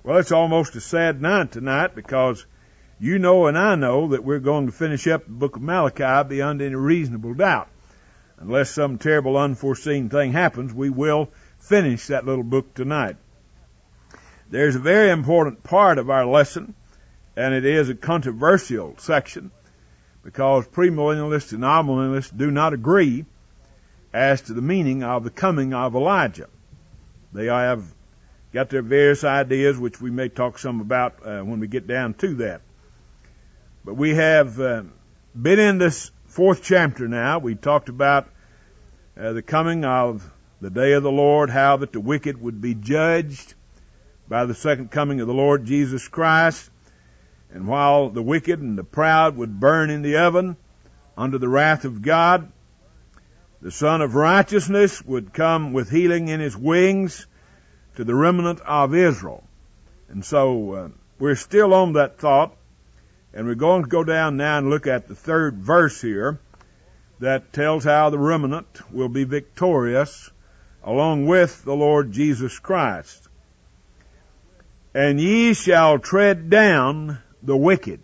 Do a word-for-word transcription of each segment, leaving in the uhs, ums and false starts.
Well, it's almost a sad night tonight because you know and I know that we're going to finish up the book of Malachi beyond any reasonable doubt. Unless some terrible unforeseen thing happens, we will finish that little book tonight. There's a very important part of our lesson, and it is a controversial section, because premillennialists and amillennialists do not agree as to the meaning of the coming of Elijah. They have got their various ideas, which we may talk some about uh, when we get down to that. But we have uh, been in this fourth chapter now. We talked about uh, the coming of the day of the Lord, how that the wicked would be judged by the second coming of the Lord Jesus Christ. And while the wicked and the proud would burn in the oven under the wrath of God, the Son of Righteousness would come with healing in his wings to the remnant of Israel. And so uh, we're still on that thought, and we're going to go down now and look at the third verse here that tells how the remnant will be victorious along with the Lord Jesus Christ. And ye shall tread down the wicked,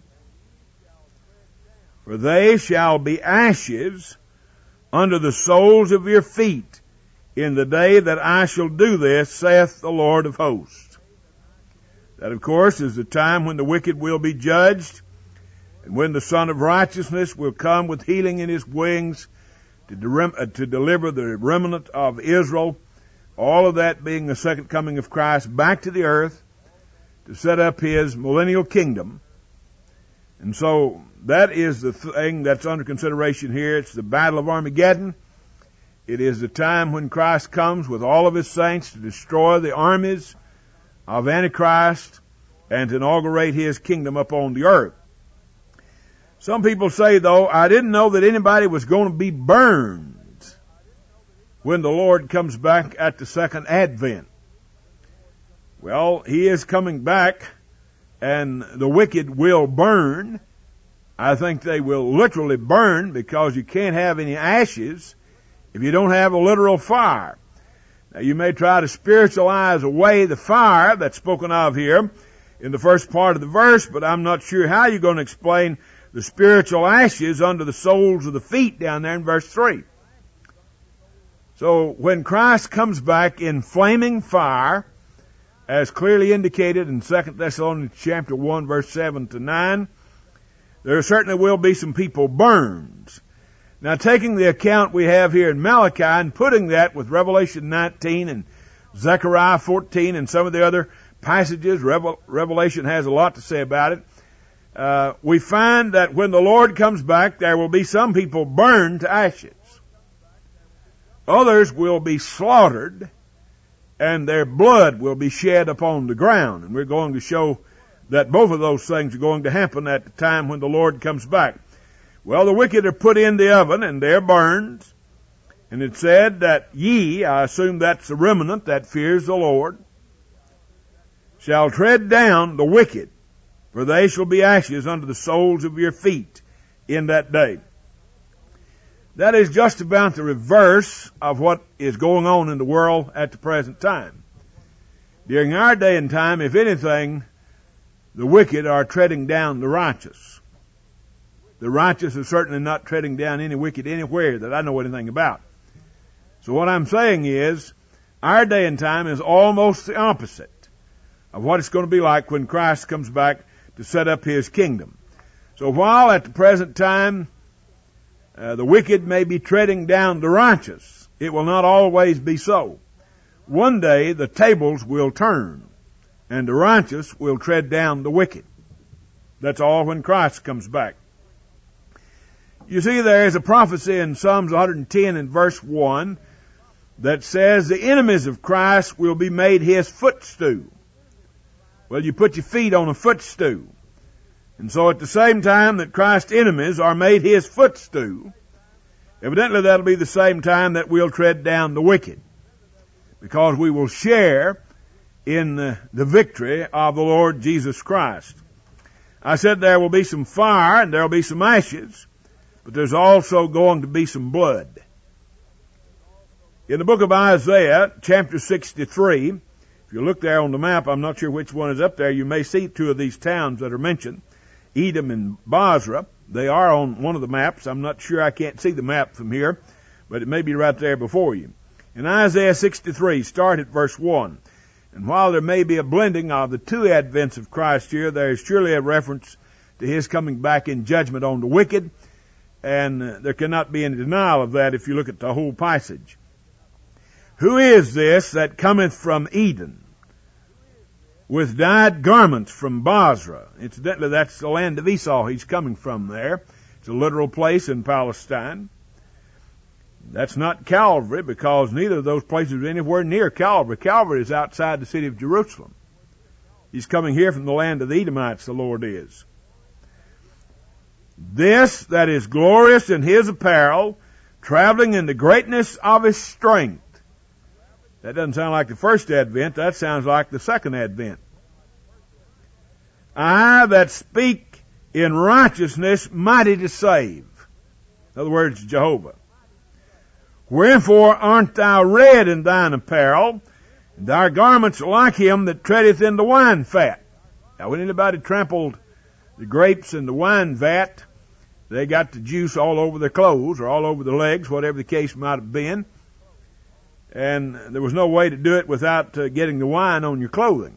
for they shall be ashes under the soles of your feet in the day that I shall do this, saith the Lord of hosts. That, of course, is the time when the wicked will be judged, and when the Son of Righteousness will come with healing in his wings to, de- to deliver the remnant of Israel, all of that being the second coming of Christ back to the earth to set up his millennial kingdom. And so that is the thing that's under consideration here. It's the Battle of Armageddon. It is the time when Christ comes with all of his saints to destroy the armies of Antichrist and to inaugurate his kingdom upon the earth. Some people say, though, I didn't know that anybody was going to be burned when the Lord comes back at the second advent. Well, he is coming back, and the wicked will burn. I think they will literally burn, because you can't have any ashes if you don't have a literal fire. Now, you may try to spiritualize away the fire that's spoken of here in the first part of the verse, but I'm not sure how you're going to explain the spiritual ashes under the soles of the feet down there in verse three. So when Christ comes back in flaming fire, as clearly indicated in Second Thessalonians chapter one, verse seven to nine, there certainly will be some people burned. Now, taking the account we have here in Malachi and putting that with Revelation nineteen and Zechariah fourteen and some of the other passages, Revel- Revelation has a lot to say about it, uh, we find that when the Lord comes back, there will be some people burned to ashes. Others will be slaughtered, and their blood will be shed upon the ground. And we're going to show that both of those things are going to happen at the time when the Lord comes back. Well, the wicked are put in the oven, and they're burned. And it said that ye, I assume that's the remnant that fears the Lord, shall tread down the wicked, for they shall be ashes under the soles of your feet in that day. That is just about the reverse of what is going on in the world at the present time. During our day and time, if anything, the wicked are treading down the righteous. The righteous are certainly not treading down any wicked anywhere that I know anything about. So what I'm saying is, our day and time is almost the opposite of what it's going to be like when Christ comes back to set up his kingdom. So while at the present time, Uh, the wicked may be treading down the righteous, it will not always be so. One day the tables will turn, and the righteous will tread down the wicked. That's all when Christ comes back. You see, there is a prophecy in Psalms one hundred ten and verse one that says the enemies of Christ will be made his footstool. Well, you put your feet on a footstool. And so at the same time that Christ's enemies are made his footstool, evidently that'll be the same time that we'll tread down the wicked, because we will share in the, the victory of the Lord Jesus Christ. I said there will be some fire and there will be some ashes, but there's also going to be some blood. In the book of Isaiah, chapter sixty-three, if you look there on the map, I'm not sure which one is up there, you may see two of these towns that are mentioned, Edom and Bozrah. They are on one of the maps. I'm not sure, I can't see the map from here, but it may be right there before you. In Isaiah sixty-three, start at verse one. And while there may be a blending of the two advents of Christ here, there is surely a reference to his coming back in judgment on the wicked, and there cannot be any denial of that if you look at the whole passage. Who is this that cometh from Eden, with dyed garments from Bozrah? Incidentally, that's the land of Esau he's coming from there. It's a literal place in Palestine. That's not Calvary, because neither of those places are anywhere near Calvary. Calvary is outside the city of Jerusalem. He's coming here from the land of the Edomites, the Lord is. This that is glorious in his apparel, traveling in the greatness of his strength. That doesn't sound like the first advent. That sounds like the second advent. I that speak in righteousness, mighty to save. In other words, Jehovah. Wherefore art thou red in thine apparel, and thy garments are like him that treadeth in the wine fat. Now, when anybody trampled the grapes in the wine vat, they got the juice all over their clothes or all over their legs, whatever the case might have been. And there was no way to do it without uh, getting the wine on your clothing.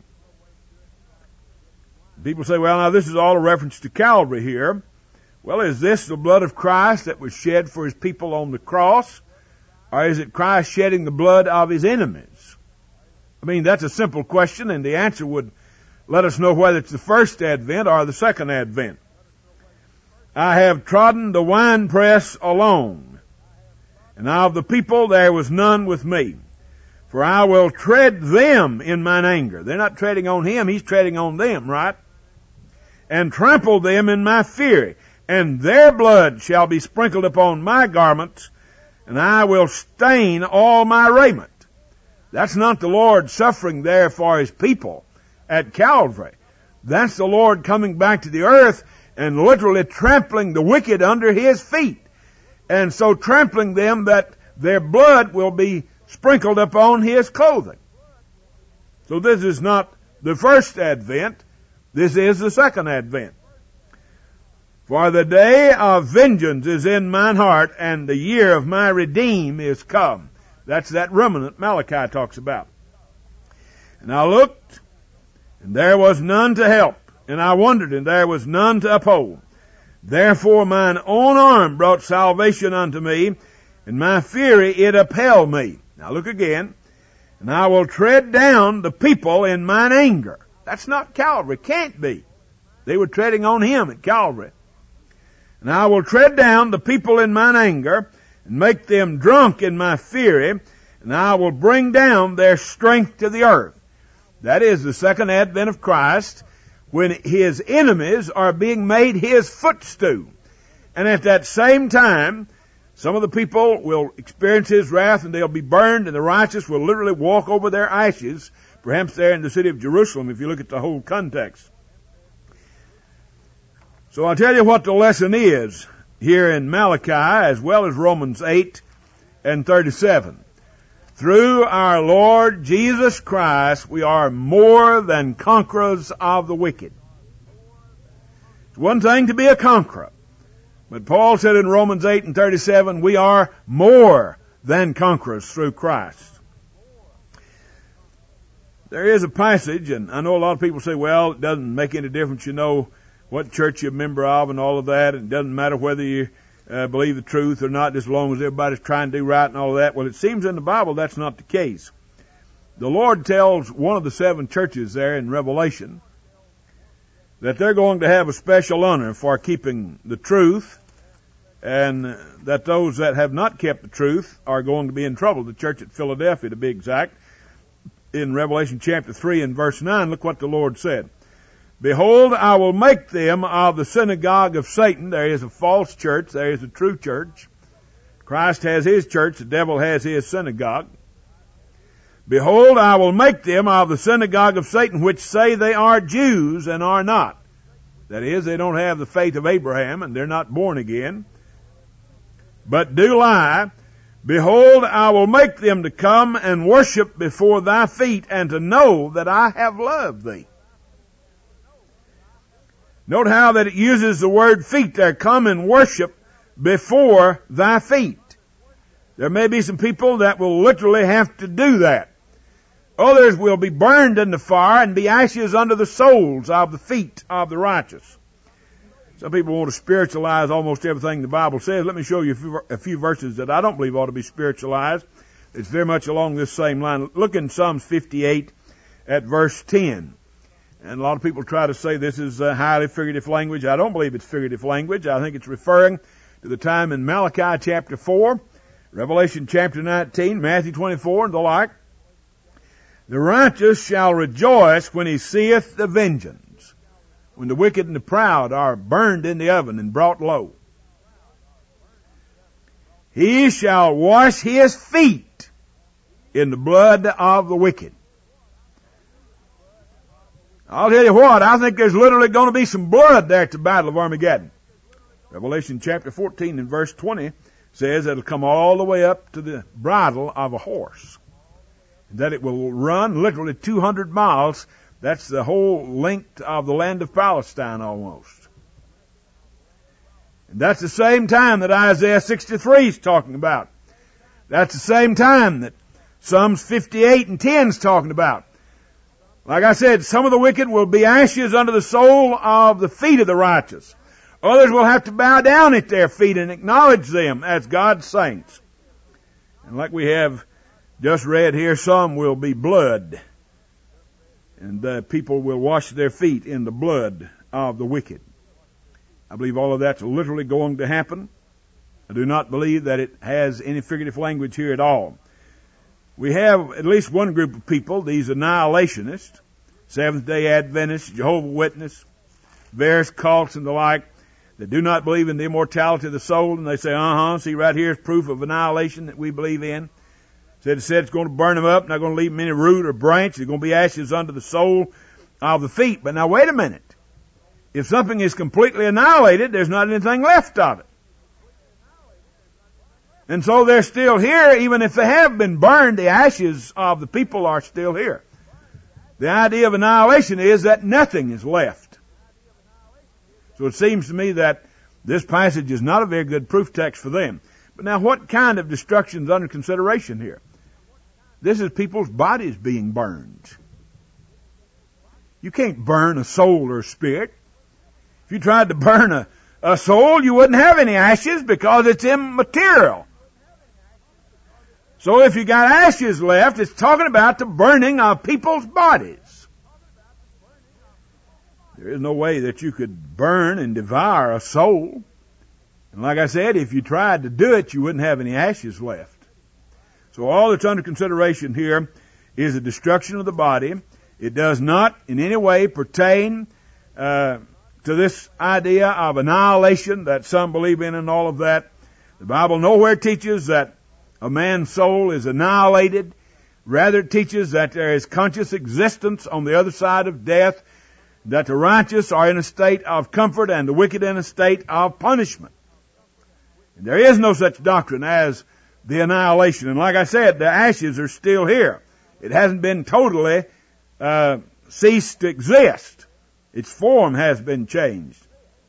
People say, well, now this is all a reference to Calvary here. Well, is this the blood of Christ that was shed for his people on the cross? Or is it Christ shedding the blood of his enemies? I mean, that's a simple question, and the answer would let us know whether it's the first advent or the second advent. I have trodden the winepress alone, and of the people there was none with me. For I will tread them in mine anger. They're not treading on him, he's treading on them, right? And trample them in my fury, and their blood shall be sprinkled upon my garments, and I will stain all my raiment. That's not the Lord suffering there for his people at Calvary. That's the Lord coming back to the earth and literally trampling the wicked under his feet. And so trampling them that their blood will be sprinkled upon his clothing. So this is not the first advent. This is the second advent. For the day of vengeance is in mine heart, and the year of my redeem is come. That's that remnant Malachi talks about. And I looked, and there was none to help. And I wondered, and there was none to uphold. Therefore mine own arm brought salvation unto me, and my fury it upheld me. Now look again. And I will tread down the people in mine anger. That's not Calvary. Can't be. They were treading on him at Calvary. And I will tread down the people in mine anger, and make them drunk in my fury, and I will bring down their strength to the earth. That is the second advent of Christ, when his enemies are being made his footstool. And at that same time, some of the people will experience his wrath, and they'll be burned, and the righteous will literally walk over their ashes, perhaps there in the city of Jerusalem, if you look at the whole context. So I'll tell you what the lesson is here in Malachi, as well as Romans eight and thirty-seven. Through our Lord Jesus Christ, we are more than conquerors of the wicked. It's one thing to be a conqueror, but Paul said in Romans eight and thirty-seven, we are more than conquerors through Christ. There is a passage, and I know a lot of people say, well, it doesn't make any difference, you know, what church you're a member of and all of that, and it doesn't matter whether you uh, believe the truth or not, as long as everybody's trying to do right and all of that. Well, it seems in the Bible that's not the case. The Lord tells one of the seven churches there in Revelation that they're going to have a special honor for keeping the truth, and that those that have not kept the truth are going to be in trouble. The church at Philadelphia, to be exact. In Revelation chapter three and verse nine, look what the Lord said. Behold, I will make them of the synagogue of Satan. There is a false church. There is a true church. Christ has his church. The devil has his synagogue. Behold, I will make them of the synagogue of Satan, which say they are Jews and are not. That is, they don't have the faith of Abraham, and they're not born again, but do lie. Behold, I will make them to come and worship before thy feet, and to know that I have loved thee. Note how that it uses the word feet there. Come and worship before thy feet. There may be some people that will literally have to do that. Others will be burned in the fire and be ashes under the soles of the feet of the righteous. Some people want to spiritualize almost everything the Bible says. Let me show you a few, a few verses that I don't believe ought to be spiritualized. It's very much along this same line. Look in Psalms fifty-eight at verse ten. And a lot of people try to say this is a highly figurative language. I don't believe it's figurative language. I think it's referring to the time in Malachi chapter four, Revelation chapter nineteen, Matthew twenty-four, and the like. The righteous shall rejoice when he seeth the vengeance, when the wicked and the proud are burned in the oven and brought low. He shall wash his feet in the blood of the wicked. I'll tell you what, I think there's literally going to be some blood there at the Battle of Armageddon. Revelation chapter fourteen and verse twenty says it'll come all the way up to the bridle of a horse. That it will run literally two hundred miles. That's the whole length of the land of Palestine almost. And that's the same time that Isaiah sixty-three is talking about. That's the same time that Psalms fifty-eight and ten is talking about. Like I said, some of the wicked will be ashes under the sole of the feet of the righteous. Others will have to bow down at their feet and acknowledge them as God's saints. And like we have just read here, some will be blood. And uh, people will wash their feet in the blood of the wicked. I believe all of that's literally going to happen. I do not believe that it has any figurative language here at all. We have at least one group of people, these annihilationists, Seventh-day Adventists, Jehovah's Witnesses, various cults and the like, that do not believe in the immortality of the soul, and they say, uh-huh, see right here is proof of annihilation that we believe in. Said it said it's going to burn them up, not going to leave them any root or branch. There's going to be ashes under the sole of the feet. But now wait a minute. If something is completely annihilated, there's not anything left of it. And so they're still here, even if they have been burned, the ashes of the people are still here. The idea of annihilation is that nothing is left. So it seems to me that this passage is not a very good proof text for them. But now what kind of destruction is under consideration here? This is people's bodies being burned. You can't burn a soul or a spirit. If you tried to burn a, a soul, you wouldn't have any ashes because it's immaterial. So if you got ashes left, it's talking about the burning of people's bodies. There is no way that you could burn and devour a soul. And like I said, if you tried to do it, you wouldn't have any ashes left. So all that's under consideration here is the destruction of the body. It does not in any way pertain uh, to this idea of annihilation that some believe in and all of that. The Bible nowhere teaches that a man's soul is annihilated. Rather, it teaches that there is conscious existence on the other side of death, that the righteous are in a state of comfort and the wicked in a state of punishment. And there is no such doctrine as the annihilation. And like I said, the ashes are still here. It hasn't been totally uh, ceased to exist. Its form has been changed.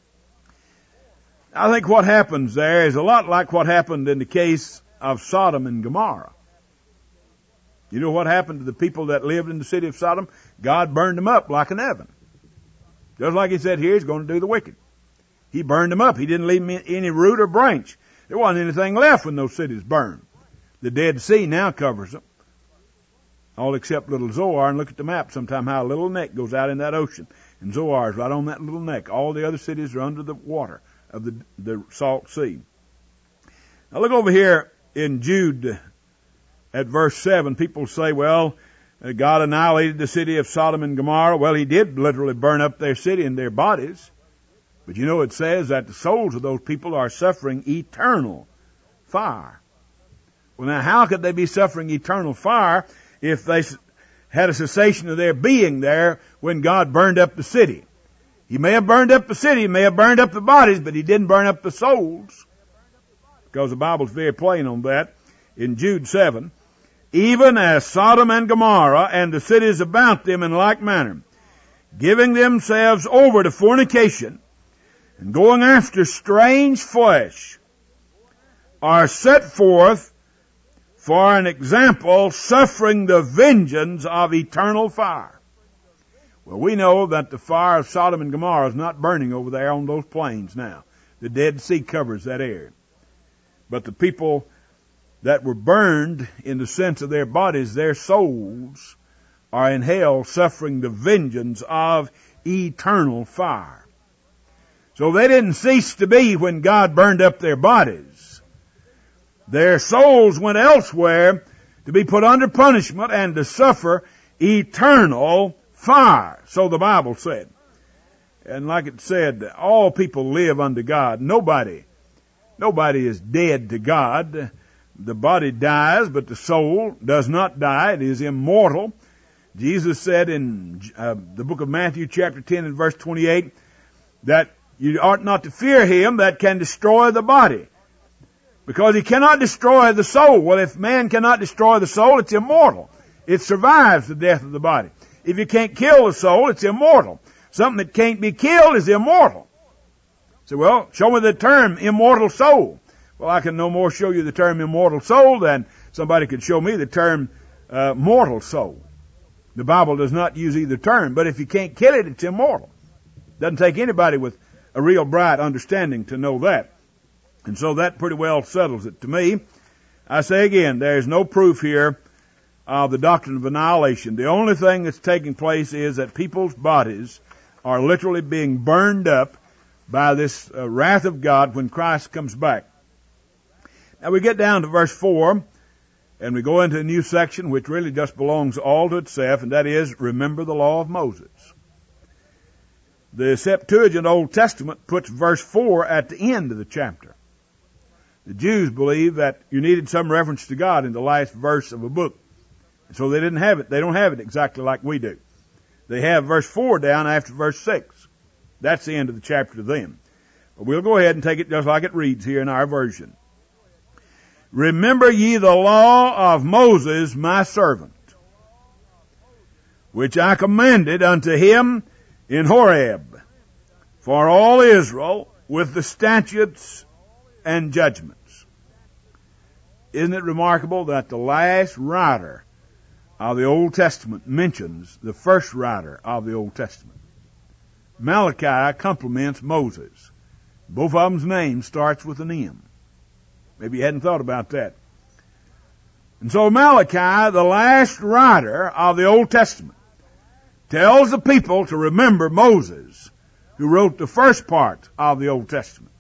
I think what happens there is a lot like what happened in the case of Sodom and Gomorrah. You know what happened to the people that lived in the city of Sodom? God burned them up like an oven. Just like he said here, he's going to do the wicked. He burned them up. He didn't leave any root or branch. There wasn't anything left when those cities burned. The Dead Sea now covers them. All except little Zoar. And look at the map sometime how a little neck goes out in that ocean. And Zoar is right on that little neck. All the other cities are under the water of the, the salt sea. Now look over here in Jude at verse seven. People say, well, God annihilated the city of Sodom and Gomorrah. Well, he did literally burn up their city and their bodies. But you know, it says that the souls of those people are suffering eternal fire. Well, now, how could they be suffering eternal fire if they had a cessation of their being there when God burned up the city? He may have burned up the city, he may have burned up the bodies, but he didn't burn up the souls. Because the Bible's very plain on that. in Jude seven, even as Sodom and Gomorrah and the cities about them in like manner, giving themselves over to fornication and going after strange flesh, are set forth for an example, suffering the vengeance of eternal fire. Well, we know that the fire of Sodom and Gomorrah is not burning over there on those plains now. The Dead Sea covers that area. But the people that were burned in the sense of their bodies, their souls, are in hell suffering the vengeance of eternal fire. So they didn't cease to be when God burned up their bodies. Their souls went elsewhere to be put under punishment and to suffer eternal fire. So the Bible said. And like it said, all people live unto God. Nobody, nobody is dead to God. The body dies, but the soul does not die. It is immortal. Jesus said in uh, the book of Matthew chapter ten and verse twenty-eight that you ought not to fear him that can destroy the body, because he cannot destroy the soul. Well, if man cannot destroy the soul, it's immortal. It survives the death of the body. If you can't kill the soul, it's immortal. Something that can't be killed is immortal. So, well, show me the term immortal soul. Well, I can no more show you the term immortal soul than somebody could show me the term uh, mortal soul. The Bible does not use either term, but if you can't kill it, it's immortal. Doesn't take anybody with a real bright understanding to know that. And so that pretty well settles it to me. I say again, there's no proof here of the doctrine of annihilation. The only thing that's taking place is that people's bodies are literally being burned up by this uh, wrath of God when Christ comes back. Now we get down to verse four, and we go into a new section which really just belongs all to itself, and that is, remember the law of Moses. The Septuagint Old Testament puts verse four at the end of the chapter. The Jews believe that you needed some reference to God in the last verse of a book. And so they didn't have it. They don't have it exactly like we do. They have verse four down after verse six. That's the end of the chapter to them. But we'll go ahead and take it just like it reads here in our version. Remember ye the law of Moses, my servant, which I commanded unto him in Horeb, for all Israel, with the statutes and judgments. Isn't it remarkable that the last writer of the Old Testament mentions the first writer of the Old Testament? Malachi compliments Moses. Both of them's name starts with an M. Maybe you hadn't thought about that. And so Malachi, the last writer of the Old Testament, tells the people to remember Moses, who wrote the first part of the Old Testament.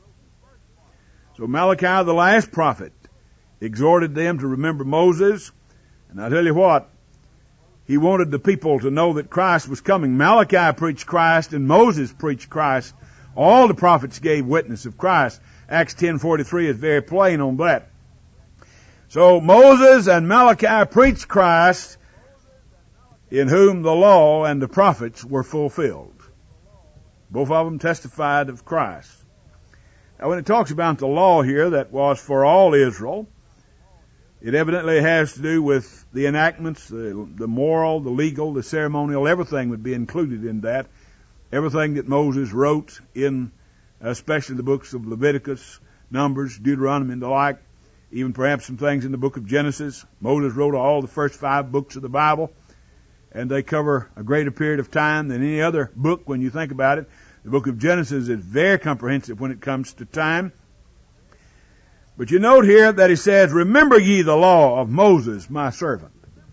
So Malachi, the last prophet, exhorted them to remember Moses. And I tell you what, he wanted the people to know that Christ was coming. Malachi preached Christ and Moses preached Christ. All the prophets gave witness of Christ. Acts ten forty-three is very plain on that. So Moses and Malachi preached Christ, in whom the law and the prophets were fulfilled. Both of them testified of Christ. Now when it talks about the law here that was for all Israel, it evidently has to do with the enactments, the, the moral, the legal, the ceremonial, everything would be included in that. Everything that Moses wrote in, especially the books of Leviticus, Numbers, Deuteronomy, and the like, even perhaps some things in the book of Genesis. Moses wrote all the first five books of the Bible, and they cover a greater period of time than any other book when you think about it. The book of Genesis is very comprehensive when it comes to time. But you note here that he says, remember ye the law of Moses, my servant.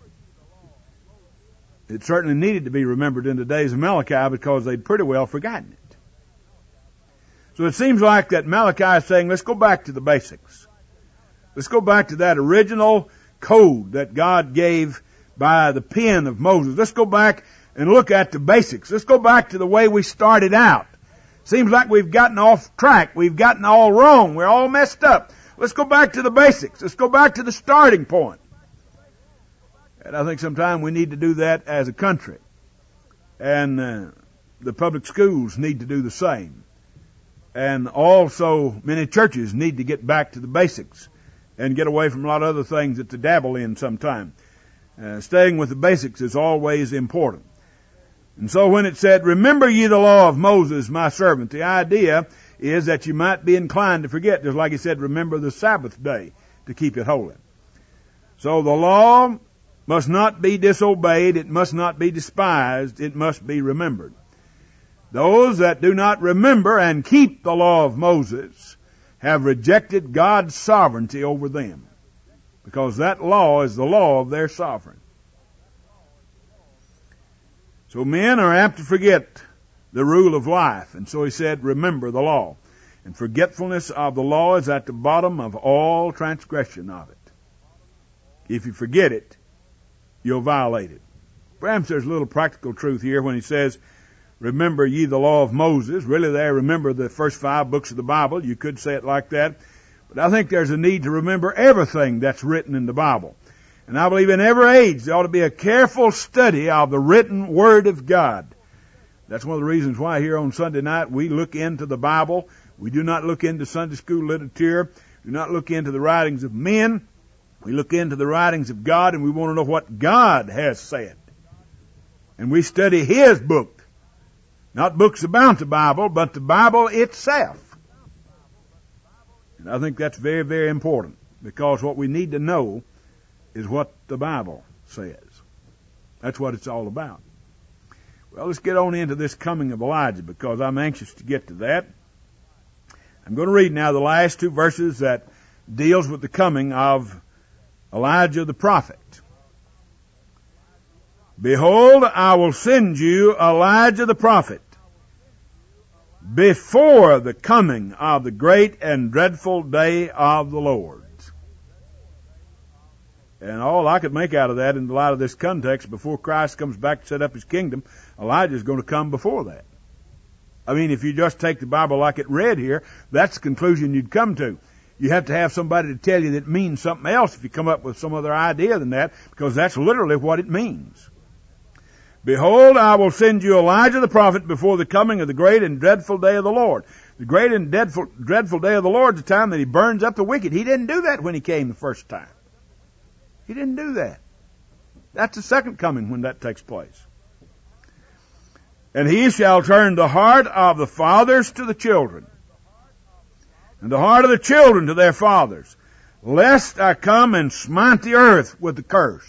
It certainly needed to be remembered in the days of Malachi because they'd pretty well forgotten it. So it seems like that Malachi is saying, let's go back to the basics. Let's go back to that original code that God gave by the pen of Moses. Let's go back and look at the basics. Let's go back to the way we started out. Seems like we've gotten off track. We've gotten all wrong. We're all messed up. Let's go back to the basics. Let's go back to the starting point. And I think sometime we need to do that as a country. And uh, the public schools need to do the same. And also many churches need to get back to the basics and get away from a lot of other things that they dabble in sometime. Uh, staying with the basics is always important. And so when it said, remember ye the law of Moses, my servant, the idea is that you might be inclined to forget, just like he said, remember the Sabbath day to keep it holy. So the law must not be disobeyed, it must not be despised, it must be remembered. Those that do not remember and keep the law of Moses have rejected God's sovereignty over them, because that law is the law of their sovereign. So men are apt to forget the rule of life, and so he said, remember the law. And forgetfulness of the law is at the bottom of all transgression of it. If you forget it, you'll violate it. Perhaps there's a little practical truth here when he says, remember ye the law of Moses. Really there, remember the first five books of the Bible. You could say it like that. But I think there's a need to remember everything that's written in the Bible. And I believe in every age there ought to be a careful study of the written Word of God. That's one of the reasons why here on Sunday night we look into the Bible. We do not look into Sunday school literature. Do not look into the writings of men. We look into the writings of God, and we want to know what God has said. And we study His book. Not books about the Bible, but the Bible itself. And I think that's very, very important, because what we need to know is what the Bible says. That's what it's all about. Well, let's get on into this coming of Elijah, because I'm anxious to get to that. I'm going to read now the last two verses that deals with the coming of Elijah the prophet. Behold, I will send you Elijah the prophet before the coming of the great and dreadful day of the Lord. And all I could make out of that in the light of this context, before Christ comes back to set up His kingdom, Elijah is going to come before that. I mean, if you just take the Bible like it read here, that's the conclusion you'd come to. You have to have somebody to tell you that it means something else if you come up with some other idea than that, because that's literally what it means. Behold, I will send you Elijah the prophet before the coming of the great and dreadful day of the Lord. The great and dreadful, dreadful day of the Lord is the time that He burns up the wicked. He didn't do that when He came the first time. He didn't do that. That's the second coming when that takes place. And He shall turn the heart of the fathers to the children, and the heart of the children to their fathers, lest I come and smite the earth with the curse.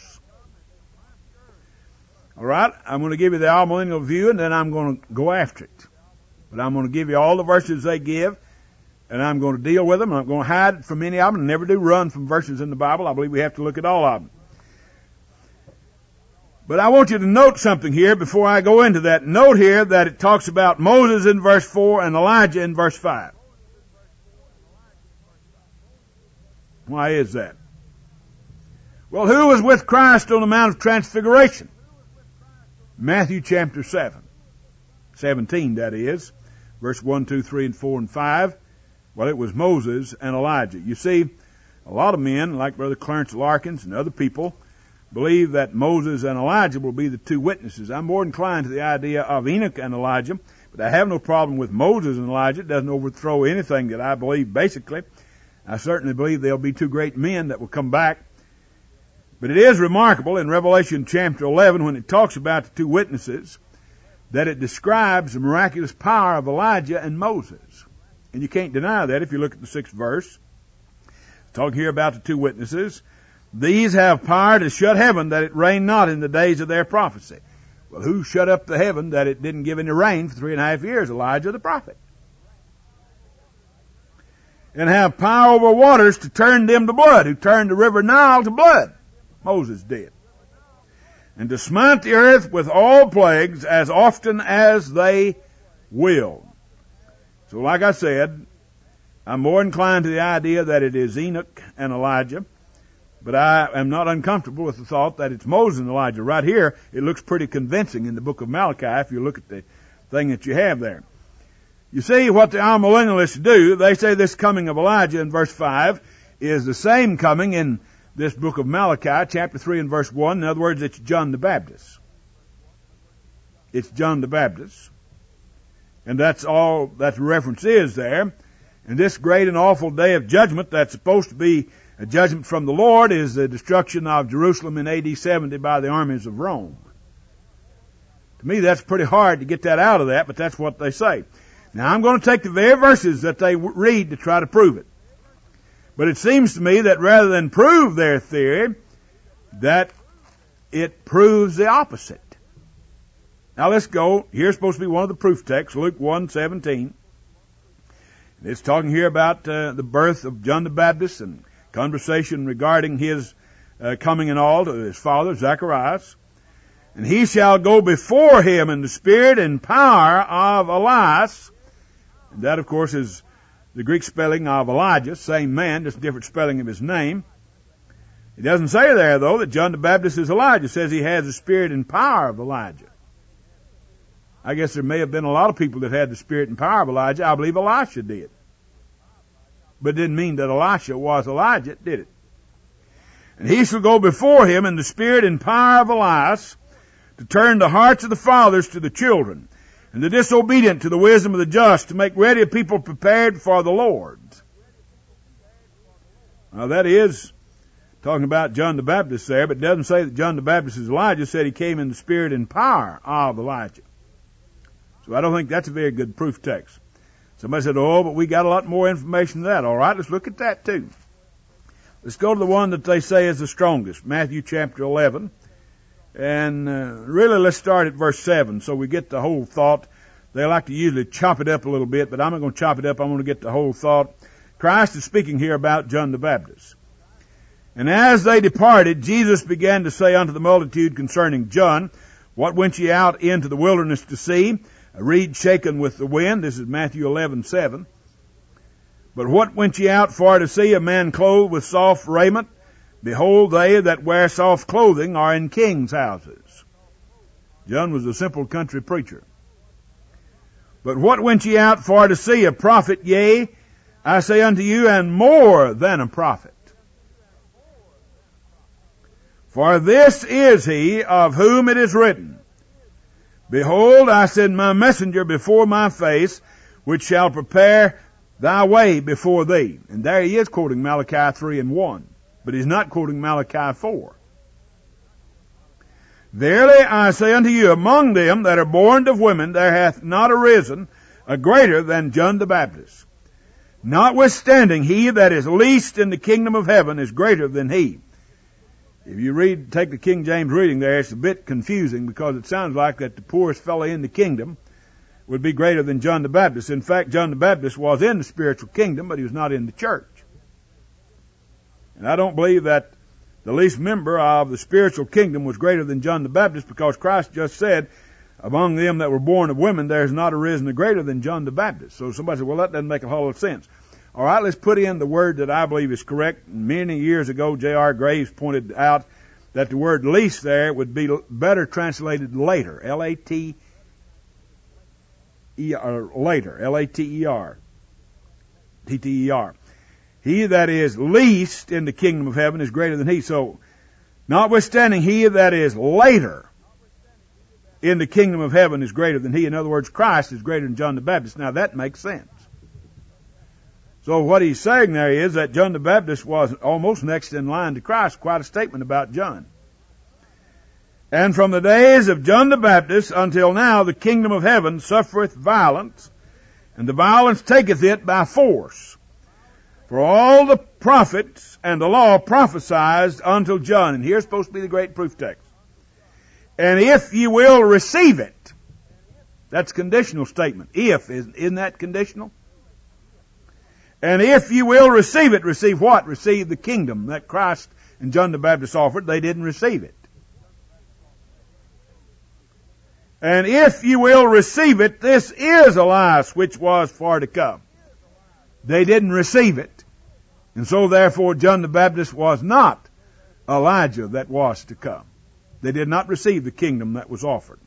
All right, I'm going to give you the all-millennial view, and then I'm going to go after it. But I'm going to give you all the verses they give, and I'm going to deal with them. I'm not going to hide from any of them, and never do run from verses in the Bible. I believe we have to look at all of them. But I want you to note something here before I go into that. Note here that it talks about Moses in verse four and Elijah in verse five. Why is that? Well, who was with Christ on the Mount of Transfiguration? Matthew chapter seven. seventeen, that is. Verse one, two, three, and four, and five. Well, it was Moses and Elijah. You see, a lot of men, like Brother Clarence Larkins and other people, believe that Moses and Elijah will be the two witnesses. I'm more inclined to the idea of Enoch and Elijah, but I have no problem with Moses and Elijah. It doesn't overthrow anything that I believe, basically. I certainly believe there'll be two great men that will come back. But it is remarkable in Revelation chapter eleven, when it talks about the two witnesses, that it describes the miraculous power of Elijah and Moses. And you can't deny that if you look at the sixth verse. Talking here about the two witnesses. These have power to shut heaven, that it rain not in the days of their prophecy. Well, who shut up the heaven that it didn't give any rain for three and a half years? Elijah the prophet. And have power over waters to turn them to blood. Who turned the river Nile to blood? Moses did. And to smite the earth with all plagues as often as they will. So like I said, I'm more inclined to the idea that it is Enoch and Elijah. But I am not uncomfortable with the thought that it's Moses and Elijah. Right here, it looks pretty convincing in the book of Malachi if you look at the thing that you have there. You see what the amillennialists do. They say this coming of Elijah in verse five is the same coming in this book of Malachi, chapter three and verse one. In other words, it's John the Baptist. It's John the Baptist. And that's all that the reference is there. And this great and awful day of judgment that's supposed to be A judgment from the Lord is the destruction of Jerusalem in A D seventy by the armies of Rome. To me, that's pretty hard to get that out of that, but that's what they say. Now, I'm going to take the very verses that they read to try to prove it. But it seems to me that rather than prove their theory, that it proves the opposite. Now let's go. Here's supposed to be one of the proof texts, Luke one seventeen. It's talking here about uh, the birth of John the Baptist and conversation regarding his uh, coming and all to his father, Zacharias. And he shall go before him in the spirit and power of Elias. And that, of course, is the Greek spelling of Elijah, same man, just a different spelling of his name. It doesn't say there, though, that John the Baptist is Elijah. It says he has the spirit and power of Elijah. I guess there may have been a lot of people that had the spirit and power of Elijah. I believe Elisha did. But it didn't mean that Elisha was Elijah, did it? And he shall go before him in the spirit and power of Elias to turn the hearts of the fathers to the children, and the disobedient to the wisdom of the just, to make ready a people prepared for the Lord. Now that is talking about John the Baptist there, but it doesn't say that John the Baptist is Elijah. It said he came in the spirit and power of Elijah. So I don't think that's a very good proof text. Somebody said, oh, but we got a lot more information than that. All right, let's look at that too. Let's go to the one that they say is the strongest, Matthew chapter eleven. And uh, really, let's start at verse seven so we get the whole thought. They like to usually chop it up a little bit, but I'm not going to chop it up. I'm going to get the whole thought. Christ is speaking here about John the Baptist. And as they departed, Jesus began to say unto the multitude concerning John, what went ye out into the wilderness to see? A reed shaken with the wind. This is Matthew eleven seven. But what went ye out for to see? A man clothed with soft raiment? Behold, they that wear soft clothing are in kings' houses. John was a simple country preacher. But what went ye out for to see? A prophet? Yea, I say unto you, and more than a prophet. For this is he of whom it is written, behold, I send my messenger before my face, which shall prepare thy way before thee. And there he is quoting Malachi three and one. But he's not quoting Malachi four. Verily I say unto you, among them that are born of women, there hath not arisen a greater than John the Baptist. Notwithstanding, he that is least in the kingdom of heaven is greater than he. If you read, take the King James reading there, it's a bit confusing because it sounds like that the poorest fellow in the kingdom would be greater than John the Baptist. In fact, John the Baptist was in the spiritual kingdom, but he was not in the church. And I don't believe that the least member of the spiritual kingdom was greater than John the Baptist, because Christ just said, among them that were born of women, there has not arisen a greater than John the Baptist. So somebody said, well, that doesn't make a whole lot of sense. All right, let's put in the word that I believe is correct. Many years ago, J R Graves pointed out that the word least there would be better translated later. L A T E R, later. L A T E R. T T E R. He that is least in the kingdom of heaven is greater than he. So, notwithstanding, he that is later in the kingdom of heaven is greater than he. In other words, Christ is greater than John the Baptist. Now, that makes sense. So what he's saying there is that John the Baptist was almost next in line to Christ. Quite a statement about John. And from the days of John the Baptist until now, the kingdom of heaven suffereth violence, and the violence taketh it by force. For all the prophets and the law prophesied until John. And here's supposed to be the great proof text. And if ye will receive it, that's a conditional statement. If, isn't that conditional? And if ye will receive it, receive what? Receive the kingdom that Christ and John the Baptist offered. They didn't receive it. And if ye will receive it, this is Elias which was for to come. They didn't receive it. And so therefore John the Baptist was not Elijah that was to come. They did not receive the kingdom that was offered.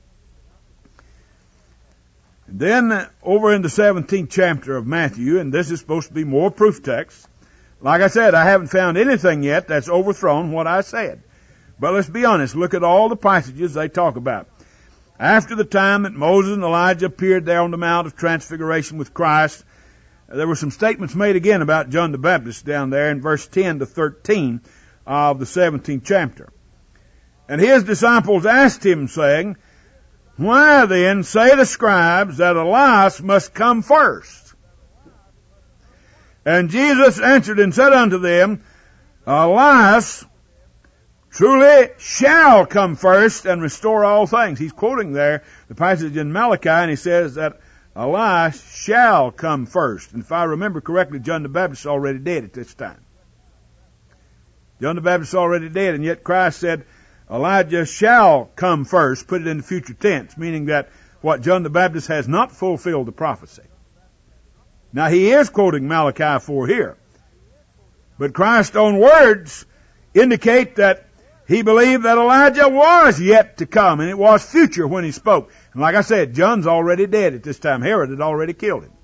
And then uh, over in the seventeenth chapter of Matthew, and this is supposed to be more proof text. Like I said, I haven't found anything yet that's overthrown what I said. But let's be honest, look at all the passages they talk about. After the time that Moses and Elijah appeared there on the Mount of Transfiguration with Christ, There were some statements made again about John the Baptist down there in verse ten to thirteen of the seventeenth chapter. And his disciples asked him, saying, Why then say the scribes that Elias must come first? And Jesus answered and said unto them, Elias truly shall come first and restore all things. He's quoting there the passage in Malachi, and he says that Elias shall come first. And if I remember correctly, John the Baptist is already dead at this time. John the Baptist is already dead, and yet Christ said, Elijah shall come first, put it in the future tense, meaning that what John the Baptist has not fulfilled the prophecy. Now he is quoting Malachi four here, but Christ's own words indicate that he believed that Elijah was yet to come, and it was future when he spoke. And like I said, John's already dead at this time. Herod had already killed him.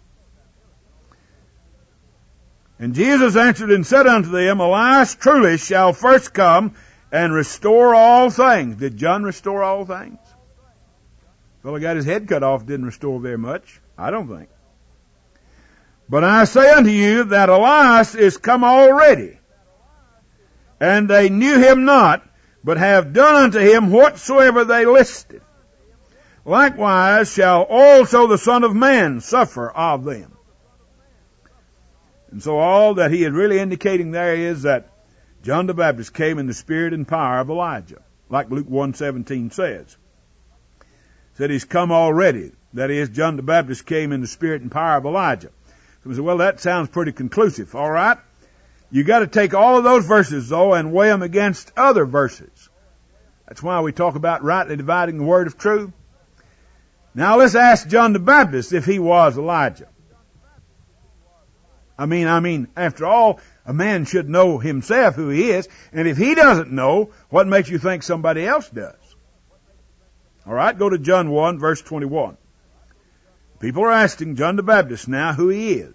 And Jesus answered and said unto them, Elias truly shall first come and restore all things. Did John restore all things? The fellow got his head cut off, didn't restore very much. I don't think. But I say unto you that Elias is come already, and they knew him not, but have done unto him whatsoever they listed. Likewise shall also the Son of Man suffer of them. And so all that he is really indicating there is that John the Baptist came in the spirit and power of Elijah, like Luke one seventeen says. Said he's come already. That is, John the Baptist came in the spirit and power of Elijah. So we said, well, that sounds pretty conclusive. All right. You got to take all of those verses, though, and weigh them against other verses. That's why we talk about rightly dividing the word of truth. Now let's ask John the Baptist if he was Elijah. I mean, I mean, after all, a man should know himself who he is, and if he doesn't know, what makes you think somebody else does? All right, go to John one, verse twenty-one. People are asking John the Baptist now who he is.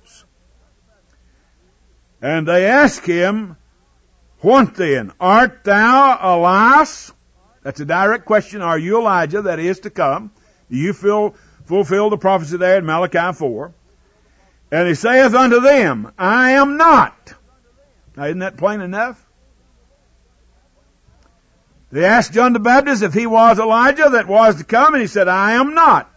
And they ask him, What then? Art thou Elias? That's a direct question. Are you Elijah that is to come? Do you feel, fulfill the prophecy there in Malachi four? And he saith unto them, I am not. Now, isn't that plain enough? They asked John the Baptist if he was Elijah that was to come, and he said, I am not.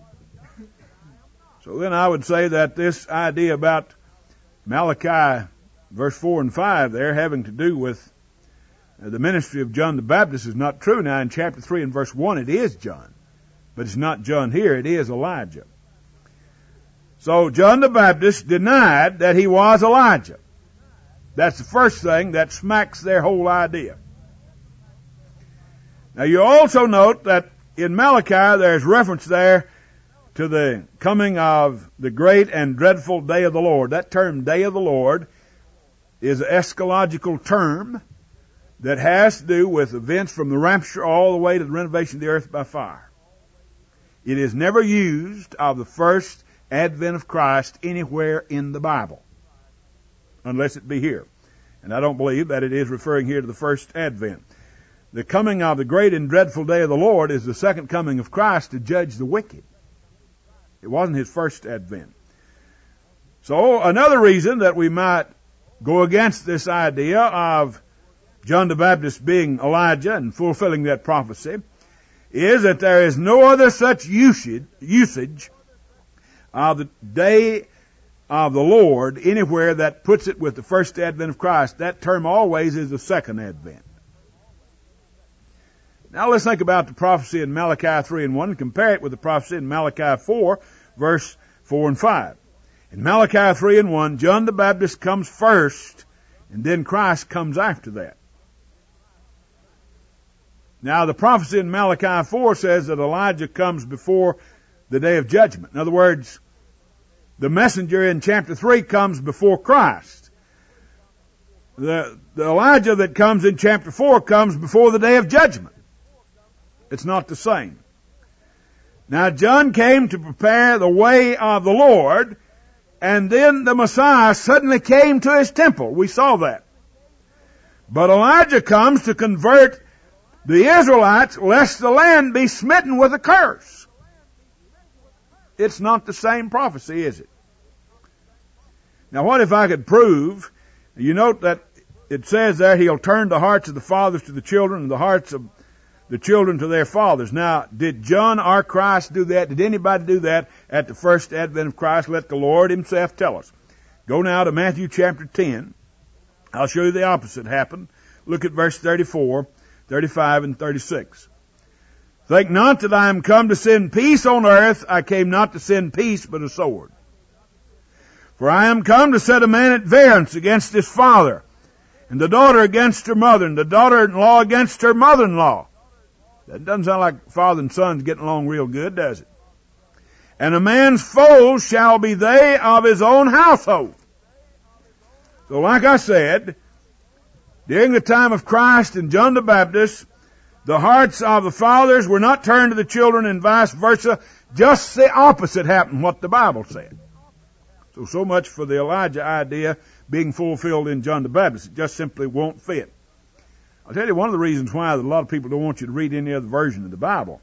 So then I would say that this idea about Malachi verse four and five there having to do with the ministry of John the Baptist is not true. Now in chapter three and verse one it is John, but it's not John here, it is Elijah. So John the Baptist denied that he was Elijah. That's the first thing that smacks their whole idea. Now you also note that in Malachi there's reference there to the coming of the great and dreadful day of the Lord. That term, day of the Lord, is an eschatological term that has to do with events from the rapture all the way to the renovation of the earth by fire. It is never used of the first advent of Christ anywhere in the Bible, unless it be here. And I don't believe that it is referring here to the first advent. The coming of the great and dreadful day of the Lord is the second coming of Christ to judge the wicked. It wasn't his first advent. So another reason that we might go against this idea of John the Baptist being Elijah and fulfilling that prophecy is that there is no other such usage, usage of the day of the Lord anywhere that puts it with the first advent of Christ. That term always is the second advent. Now let's think about the prophecy in Malachi three and one and compare it with the prophecy in Malachi four, verse four and five. In Malachi three and one, John the Baptist comes first, and then Christ comes after that. Now the prophecy in Malachi four says that Elijah comes before the day of judgment. In other words, the messenger in chapter three comes before Christ. The, the Elijah that comes in chapter four comes before the day of judgment. It's not the same. Now John came to prepare the way of the Lord, and then the Messiah suddenly came to his temple. We saw that. But Elijah comes to convert the Israelites lest the land be smitten with a curse. It's not the same prophecy, is it? Now what if I could prove, you note that it says there he'll turn the hearts of the fathers to the children and the hearts of the children to their fathers. Now, did John or Christ do that? Did anybody do that at the first advent of Christ? Let the Lord himself tell us. Go now to Matthew chapter ten. I'll show you the opposite happened. Look at verse thirty-four, thirty-five, and thirty-six. Think not that I am come to send peace on earth. I came not to send peace, but a sword. For I am come to set a man at variance against his father, and the daughter against her mother, and the daughter-in-law against her mother-in-law. That doesn't sound like father and son's getting along real good, does it? And a man's foes shall be they of his own household. So like I said, during the time of Christ and John the Baptist, the hearts of the fathers were not turned to the children and vice versa. Just the opposite happened, what the Bible said. So, so much for the Elijah idea being fulfilled in John the Baptist. It just simply won't fit. I'll tell you one of the reasons why a lot of people don't want you to read any other version of the Bible.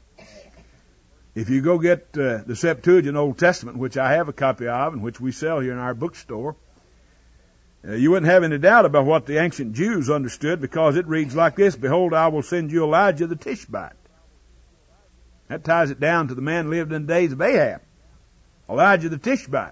If you go get uh, the Septuagint Old Testament, which I have a copy of and which we sell here in our bookstore, uh, you wouldn't have any doubt about what the ancient Jews understood, because it reads like this: Behold, I will send you Elijah the Tishbite. That ties it down to the man who lived in the days of Ahab, Elijah the Tishbite.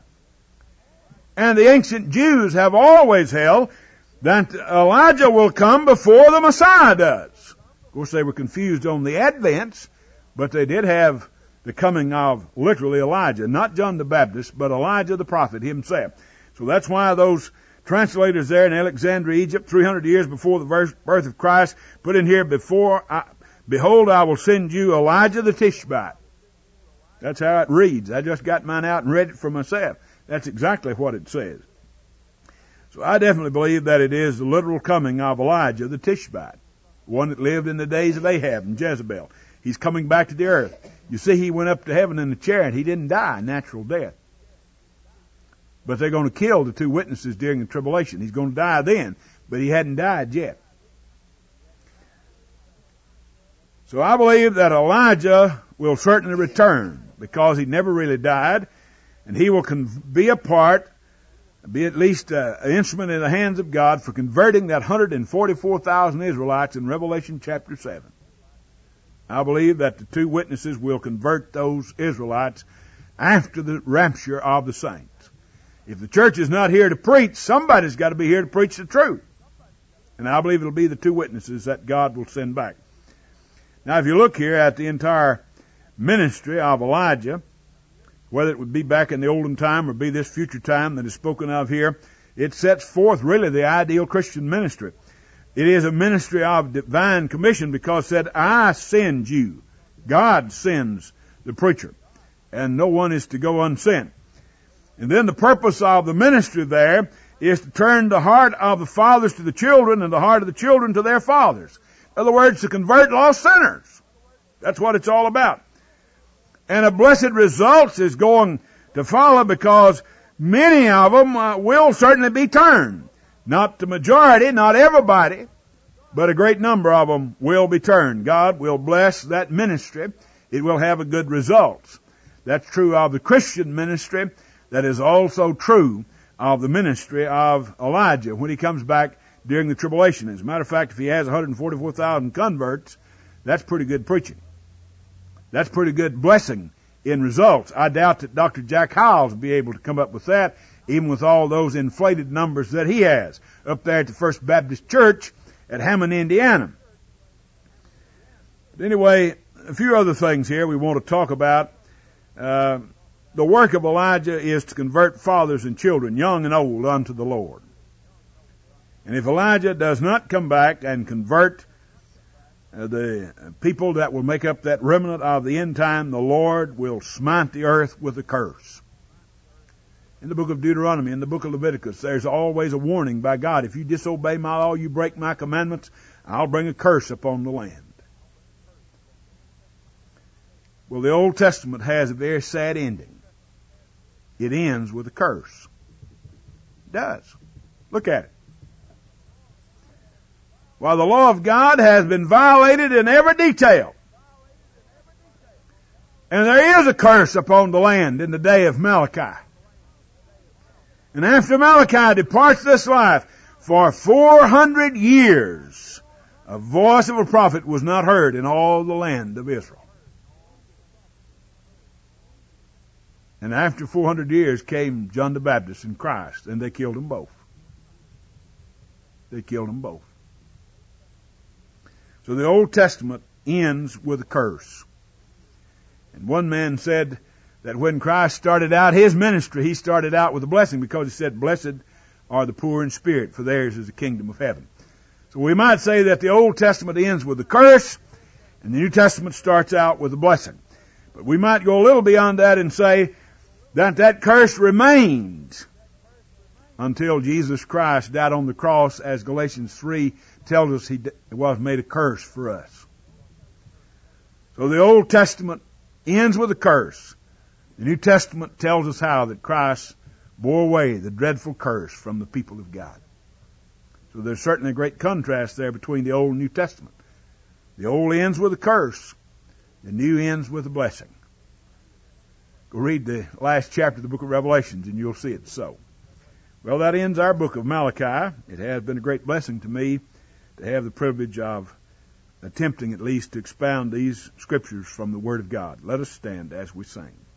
And the ancient Jews have always held that Elijah will come before the Messiah does. Of course, they were confused on the advents, but they did have the coming of literally Elijah, not John the Baptist, but Elijah the prophet himself. So that's why those translators there in Alexandria, Egypt, three hundred years before the birth of Christ, put in here, before I, behold, I will send you Elijah the Tishbite. That's how it reads. I just got mine out and read it for myself. That's exactly what it says. So I definitely believe that it is the literal coming of Elijah the Tishbite, one that lived in the days of Ahab and Jezebel. He's coming back to the earth. You see, he went up to heaven in a chair and he didn't die a natural death. But they're going to kill the two witnesses during the tribulation. He's going to die then, but he hadn't died yet. So I believe that Elijah will certainly return, because he never really died, and he will con- be a part be at least uh, an instrument in the hands of God for converting that one hundred forty-four thousand Israelites in Revelation chapter seven. I believe that the two witnesses will convert those Israelites after the rapture of the saints. If the church is not here to preach, somebody's got to be here to preach the truth. And I believe it'll be the two witnesses that God will send back. Now, if you look here at the entire ministry of Elijah, whether it would be back in the olden time or be this future time that is spoken of here, it sets forth really the ideal Christian ministry. It is a ministry of divine commission, because it said, I send you. God sends the preacher, and no one is to go unsent. And then the purpose of the ministry there is to turn the heart of the fathers to the children and the heart of the children to their fathers. In other words, to convert lost sinners. That's what it's all about. And a blessed result is going to follow, because many of them uh, will certainly be turned. Not the majority, not everybody, but a great number of them will be turned. God will bless that ministry. It will have a good result. That's true of the Christian ministry. That is also true of the ministry of Elijah when he comes back during the tribulation. As a matter of fact, if he has one hundred forty-four thousand converts, that's pretty good preaching. That's pretty good blessing in results. I doubt that Doctor Jack Hyles will be able to come up with that, even with all those inflated numbers that he has up there at the First Baptist Church at Hammond, Indiana. But anyway, a few other things here we want to talk about. Uh, the work of Elijah is to convert fathers and children, young and old, unto the Lord. And if Elijah does not come back and convert Uh, the people that will make up that remnant of the end time, the Lord will smite the earth with a curse. In the book of Deuteronomy, in the book of Leviticus, there's always a warning by God. If you disobey my law, you break my commandments, I'll bring a curse upon the land. Well, the Old Testament has a very sad ending. It ends with a curse. It does. Look at it. While the law of God has been violated in every detail, and there is a curse upon the land in the day of Malachi. And after Malachi departs this life, for four hundred years, a voice of a prophet was not heard in all the land of Israel. And after four hundred years came John the Baptist and Christ, and they killed them both. They killed them both. So the Old Testament ends with a curse. And one man said that when Christ started out his ministry, he started out with a blessing because he said, "Blessed are the poor in spirit, for theirs is the kingdom of heaven." So we might say that the Old Testament ends with a curse, and the New Testament starts out with a blessing. But we might go a little beyond that and say that that curse remained until Jesus Christ died on the cross, as Galatians three tells us he was made a curse for us. So the Old Testament ends with a curse. The New Testament tells us how that Christ bore away the dreadful curse from the people of God. So there's certainly a great contrast there between the Old and New Testament. The Old ends with a curse. The New ends with a blessing. Go read the last chapter of the book of Revelations and you'll see it so. Well, that ends our book of Malachi. It has been a great blessing to me to have the privilege of attempting at least to expound these scriptures from the Word of God. Let us stand as we sing.